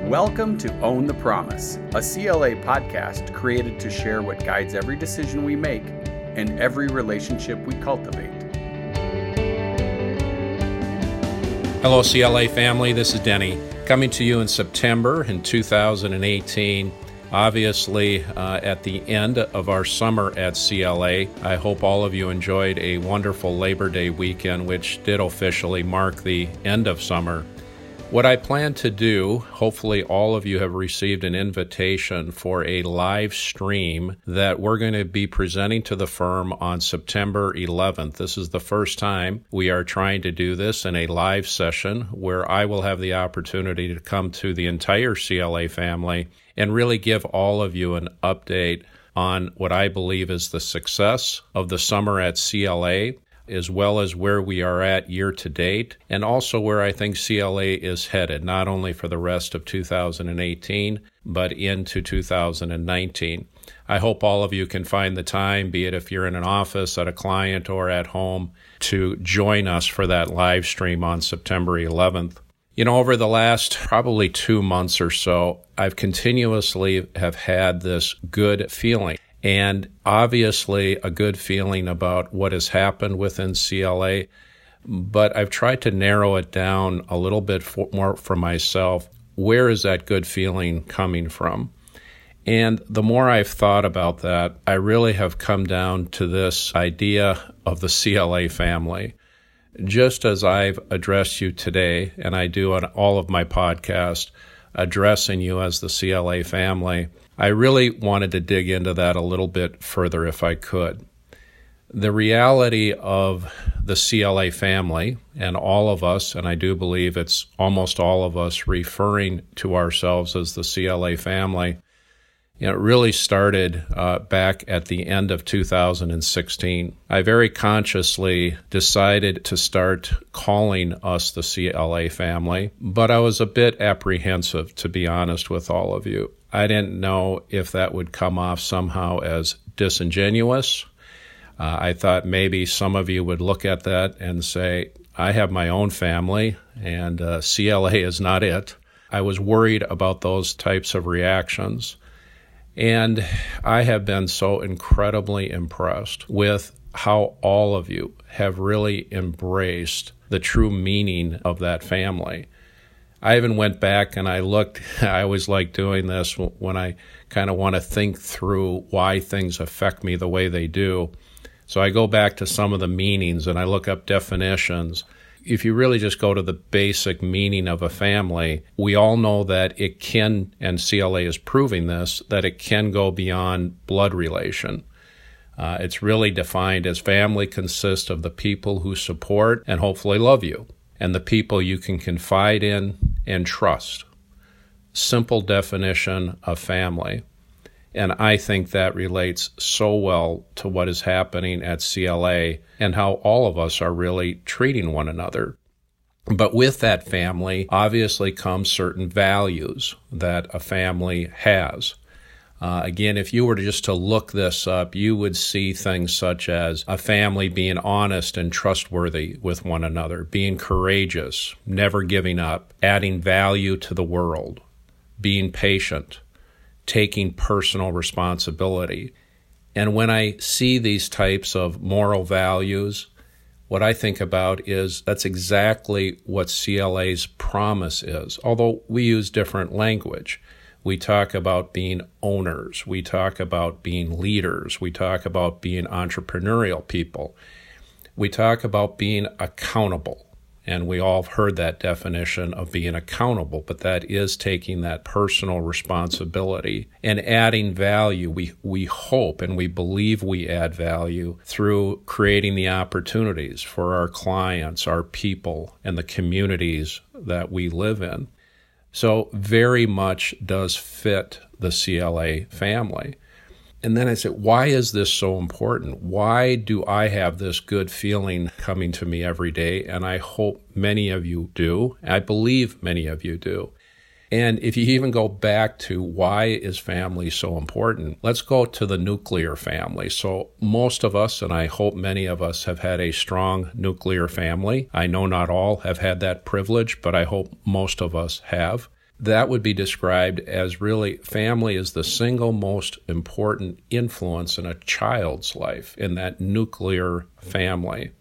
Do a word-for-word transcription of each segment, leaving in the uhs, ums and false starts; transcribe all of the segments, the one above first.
Welcome to Own the Promise, a C L A podcast created to share what guides every decision we make and every relationship we cultivate. Hello, C L A family. This is Denny, coming to you in September in two thousand eighteen. Obviously, uh, at the end of our summer at C L A, I hope all of you enjoyed a wonderful Labor Day weekend, which did officially mark the end of summer. What I plan to do, hopefully all of you have received an invitation for a live stream that we're going to be presenting to the firm on September eleventh. This is the first time we are trying to do this in a live session where I will have the opportunity to come to the entire C L A family and really give all of you an update on what I believe is the success of the summer at C L A, as well as where we are at year to date, and also where I think C L A is headed, not only for the rest of two thousand eighteen, but into two thousand nineteen. I hope all of you can find the time, be it if you're in an office, at a client, or at home, to join us for that live stream on September eleventh. You know, over the last probably two months or so, I've continuously have had this good feeling. And obviously a good feeling about what has happened within C L A, but I've tried to narrow it down a little bit for, more for myself. Where is that good feeling coming from? And the more I've thought about that, I really have come down to this idea of the C L A family. Just as I've addressed you today, and I do on all of my podcasts, addressing you as the C L A family, I really wanted to dig into that a little bit further if I could. The reality of the C L A family, and all of us, and I do believe it's almost all of us referring to ourselves as the C L A family, you know, it really started uh, back at the end of two thousand sixteen. I very consciously decided to start calling us the C L A family, but I was a bit apprehensive, to be honest with all of you. I didn't know if that would come off somehow as disingenuous. Uh, I thought maybe some of you would look at that and say, I have my own family, and uh, C L A is not it. I was worried about those types of reactions. And I have been so incredibly impressed with how all of you have really embraced the true meaning of that family. I even went back and I looked, I always like doing this when I kind of want to think through why things affect me the way they do. So I go back to some of the meanings and I look up definitions. If you really just go to the basic meaning of a family, we all know that it can, and C L A is proving this, that it can go beyond blood relation. Uh, it's really defined as family consists of the people who support and hopefully love you, and the people you can confide in and trust. Simple definition of family. And I think that relates so well to what is happening at C L A and how all of us are really treating one another. But with that family, obviously comes certain values that a family has. Uh, again, if you were to just to look this up, you would see things such as a family being honest and trustworthy with one another, being courageous, never giving up, adding value to the world, being patient, taking personal responsibility. And when I see these types of moral values, what I think about is that's exactly what C L A's promise is, although we use different language. We talk about being owners. We talk about being leaders. We talk about being entrepreneurial people. We talk about being accountable. And we all have heard that definition of being accountable, but that is taking that personal responsibility and adding value. We we hope and we believe we add value through creating the opportunities for our clients, our people, and the communities that we live in. So very much does fit the C L A family. And then I said, why is this so important? Why do I have this good feeling coming to me every day? And I hope many of you do. I believe many of you do. And if you even go back to why is family so important, let's go to the nuclear family. So most of us, and I hope many of us, have had a strong nuclear family. I know not all have had that privilege, but I hope most of us have. that would be described as really family is the single most important influence in a child's life, in that nuclear family.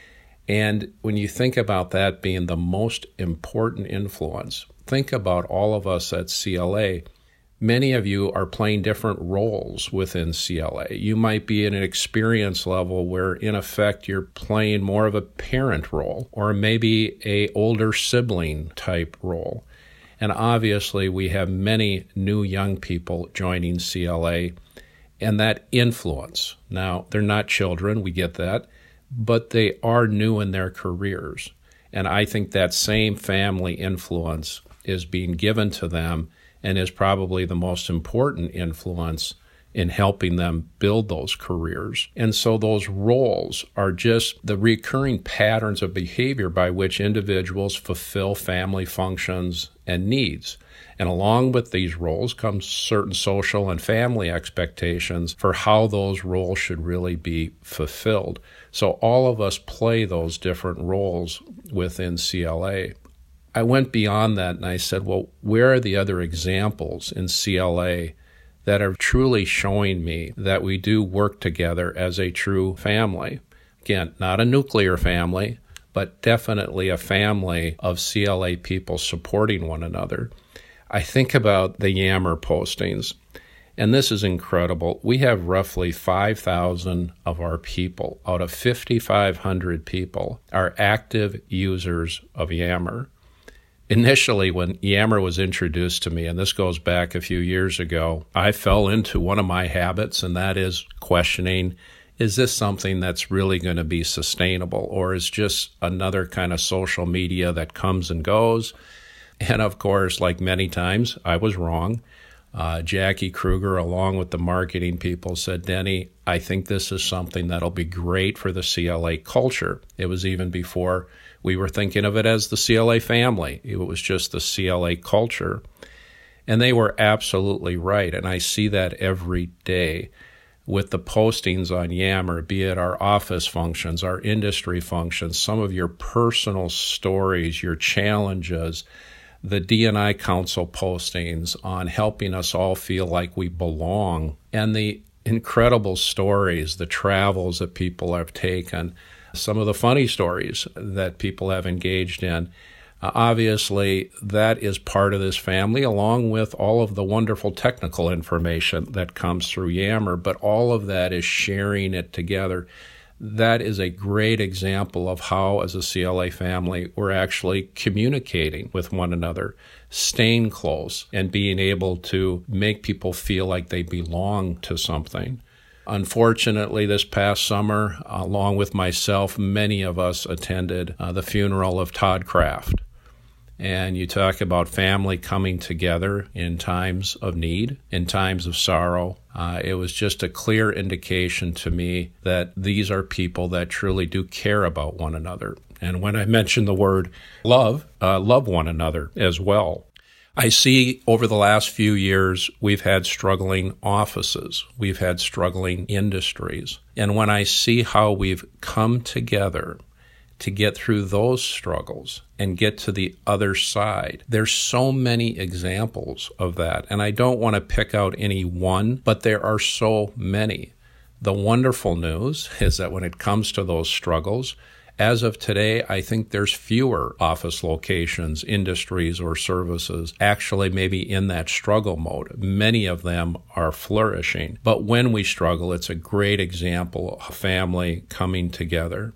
And when you think about that being the most important influence, think about all of us at C L A. Many of you are playing different roles within C L A. You might be at an experience level where, in effect, you're playing more of a parent role or maybe a older sibling type role. And obviously, we have many new young people joining C L A, and that influence. Now, they're not children, we get that, but they are new in their careers. And I think that same family influence is being given to them and is probably the most important influence in helping them build those careers. And so those roles are just the recurring patterns of behavior by which individuals fulfill family functions and needs. And along with these roles comes certain social and family expectations for how those roles should really be fulfilled. So all of us play those different roles within C L A. I went beyond that and I said, well, where are the other examples in C L A that are truly showing me that we do work together as a true family? Again, not a nuclear family, but definitely a family of C L A people supporting one another. I think about the Yammer postings, and this is incredible. We have roughly five thousand of our people, out of five thousand five hundred people, are active users of Yammer. Initially, when Yammer was introduced to me, and this goes back a few years ago, I fell into one of my habits, and that is questioning, is this something that's really going to be sustainable, or is just another kind of social media that comes and goes? And of course, like many times, I was wrong. Uh, Jackie Kruger, along with the marketing people, said, Denny, I think this is something that'll be great for the C L A culture. It was even before we were thinking of it as the C L A family. It was just the C L A culture. And they were absolutely right. And I see that every day with the postings on Yammer, be it our office functions, our industry functions, some of your personal stories, your challenges, the D and I Council postings on helping us all feel like we belong, and the incredible stories, the travels that people have taken, some of the funny stories that people have engaged in. Uh, obviously, that is part of this family, along with all of the wonderful technical information that comes through Yammer, but all of that is sharing it together. That is a great example of how, as a C L A family, we're actually communicating with one another, staying close, and being able to make people feel like they belong to something. Unfortunately, this past summer, along with myself, many of us attended uh, the funeral of Todd Kraft. And you talk about family coming together in times of need, in times of sorrow. Uh, it was just a clear indication to me that these are people that truly do care about one another. And when I mention the word love, uh, love one another as well. I see over the last few years, we've had struggling offices. We've had struggling industries. And when I see how we've come together to get through those struggles and get to the other side, there's so many examples of that. And I don't want to pick out any one, but there are so many. The wonderful news is that when it comes to those struggles, as of today, I think there's fewer office locations, industries, or services actually maybe in that struggle mode. Many of them are flourishing. But when we struggle, it's a great example of family coming together.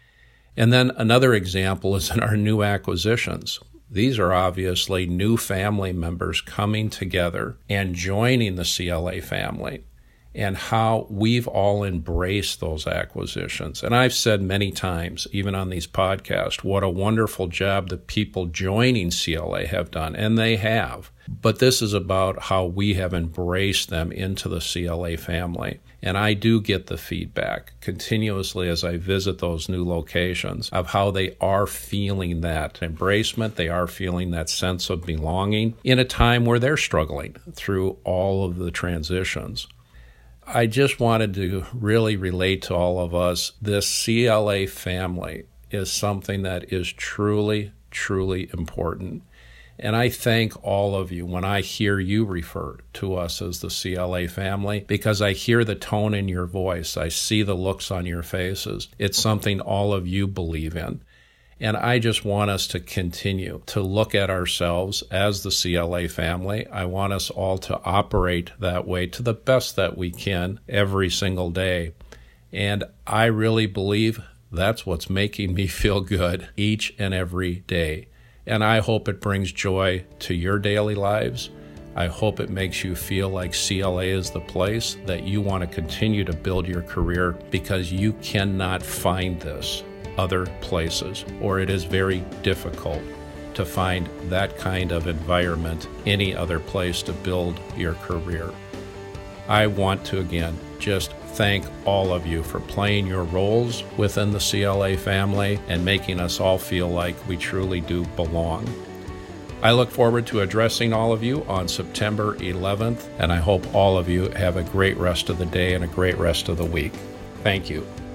And then another example is in our new acquisitions. These are obviously new family members coming together and joining the C L A family, and how we've all embraced those acquisitions. And I've said many times, even on these podcasts, what a wonderful job the people joining C L A have done, and they have. But this is about how we have embraced them into the C L A family. And I do get the feedback continuously as I visit those new locations of how they are feeling that embracement, they are feeling that sense of belonging in a time where they're struggling through all of the transitions. I just wanted to really relate to all of us, this C L A family is something that is truly, truly important. And I thank all of you when I hear you refer to us as the C L A family, because I hear the tone in your voice. I see the looks on your faces. It's something all of you believe in. And I just want us to continue to look at ourselves as the C L A family. I want us all to operate that way to the best that we can every single day. And I really believe that's what's making me feel good each and every day. And I hope it brings joy to your daily lives. I hope it makes you feel like C L A is the place that you want to continue to build your career, because you cannot find this other places, or it is very difficult to find that kind of environment any other place to build your career. I want to again just thank all of you for playing your roles within the C L A family and making us all feel like we truly do belong. I look forward to addressing all of you on September eleventh, and I hope all of you have a great rest of the day and a great rest of the week. Thank you.